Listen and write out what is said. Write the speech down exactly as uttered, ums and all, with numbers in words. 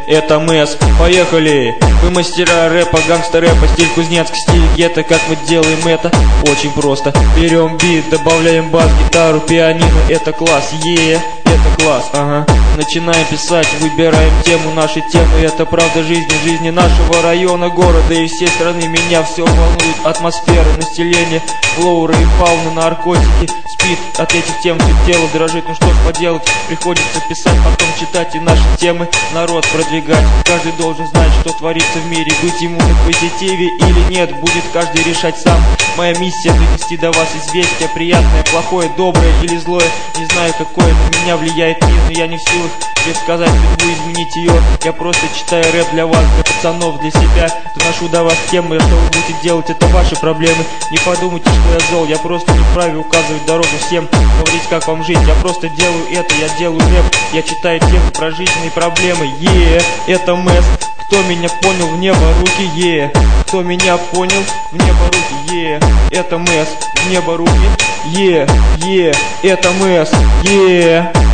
это МС, поехали! Мы мастера рэпа, гангста рэпа, стиль Кузнецк, стиль гетто. Как мы делаем это? Очень просто. Берем бит, добавляем бас, гитару, пианино, это класс, е, это класс, ага. Начинаем писать, выбираем тему, нашей темы, это правда жизни, жизни нашего района, города и всей страны. Меня все волнует атмосфера, население, флора и фауна, наркотики, спид, от этих тем все тело дрожит. Ну что ж поделать, приходится писать, потом читать и наши темы народ продвигать. Каждый должен знать, что творится в мире, быть ему на позитиве или нет, будет каждый решать сам. Моя миссия донести до вас известие, приятное, плохое, доброе или злое. Не знаю, какое на меня влияет мир, но я не в силах предсказать судьбу, изменить ее. Я просто читаю рэп для вас, для пацанов, для себя. Доношу до вас темы, что вы будете делать, это ваши проблемы. Не подумайте, что я зол, я просто не вправе указывать дорогу всем, говорить, как вам жить. Я просто делаю это, я делаю рэп, я читаю темы про жизненные проблемы. Е, это МС. Кто меня понял, в небо руки, е. Кто меня понял, в небо руки, е. Это МС, в небо руки, е, е. Это МС, е.